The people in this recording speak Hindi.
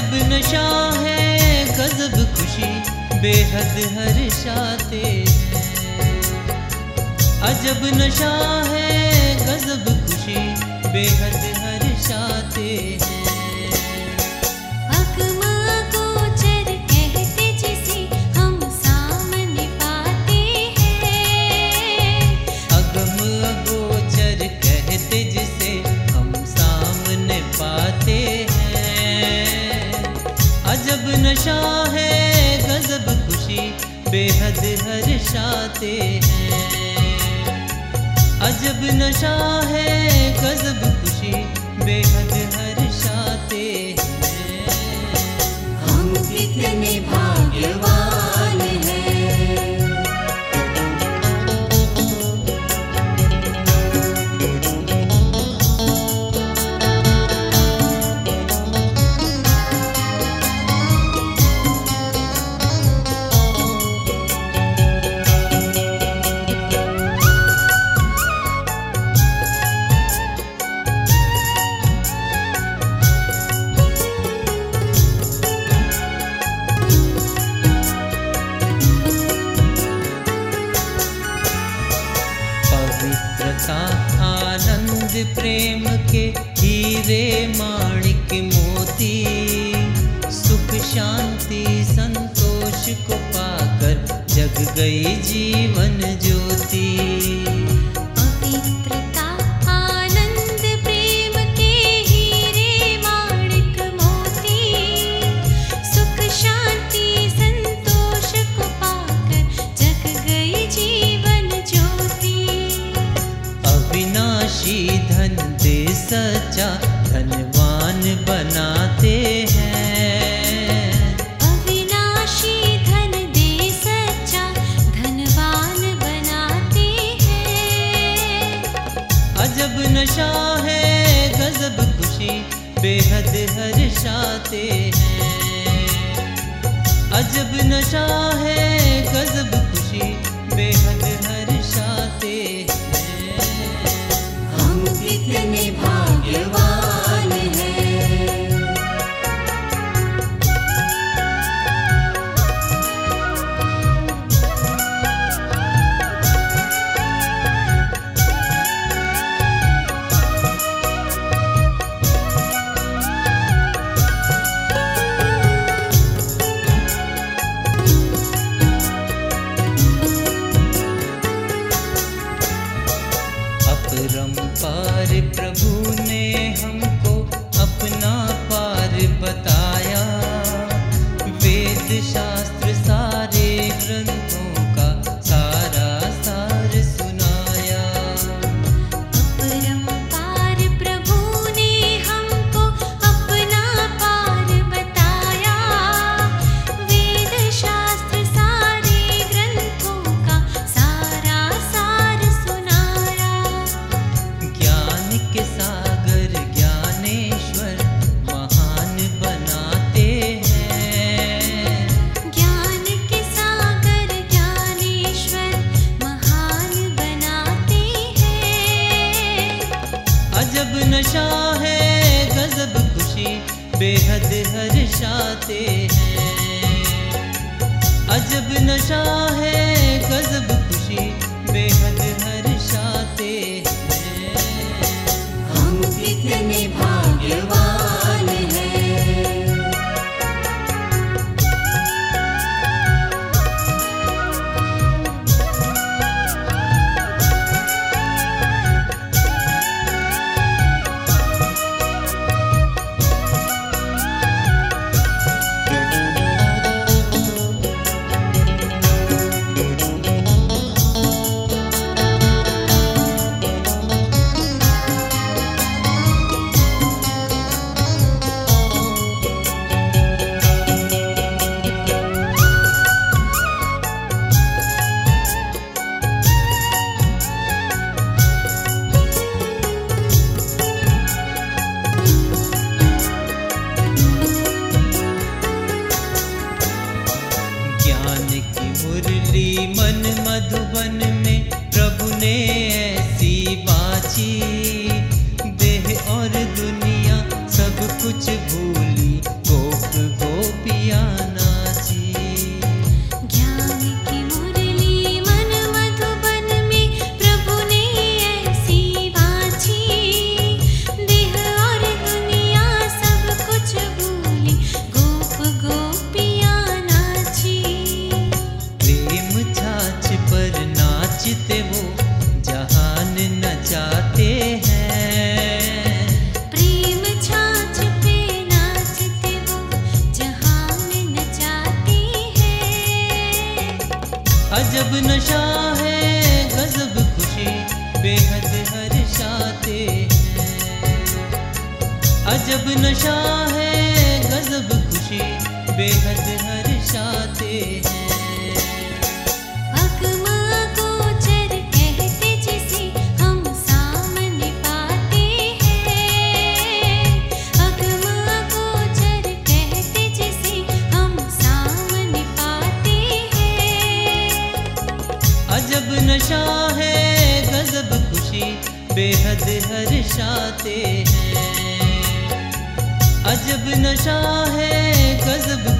अजब नशा है गजब खुशी बेहद हर्षाते हैं। अजब नशा है गजब खुशी बेहद हर्षाते हैं। अजब नशा है गजब खुशी बेहद हर्षाते हैं। अजब नशा है गजब खुशी बेहद हर्षाते हैं। हम कितने भाग्यवान हैं। आनंद प्रेम के हीरे माणिक मोती, सुख शांति संतोष को पाकर जग गई जीवन ज्योति। पवित्रता आनंद प्रेम के हीरे माणिक मोती, सुख शांति संतोष को पाकर जग गई जीवन ज्योति। अविनाशी धन दे सच्चा धनवान बनाते हैं। अविनाशी धन दे सच्चा धनवान बनाते हैं। अजब नशा है गजब खुशी बेहद हर्षाते हैं। अजब नशा है गजब खुशी बेहद हर्षाते हैं। हम कितने भाग्यवान हैं। अपरंपार प्रभु ने हमको अपना पार बताया। वेद शास्त्र सारे ग्रंथों का सारा सार सुनाया। अपरंपार प्रभु ने हमको अपना पार बताया। वेद शास्त्र सारे ग्रंथों का सारा सार सुनाया। ज्ञान के सागर ज्ञानेश्वर महान बनाते हैं। ज्ञान के सागर ज्ञानेश्वर महान बनाते हैं। अजब नशा है गजब खुशी बेहद हर्षाते हैं। अजब नशा है गजब खुशी बेहद हर्षाते हैं। हम कितने भाग्यवान हैं। अजब नशा है गजब खुशी बेहद हर्षाते हैं। अजब नशा है गजब खुशी बेहद हर्षाते हैं। अगमा गोचर कहते जिसे हम सामने पाते हैं। अगमा गोचर कहते जिसे हम सामने पाते हैं। अजब नशा है गजब खुशी बेहद हर्षाते हैं। अजब नशा है गजब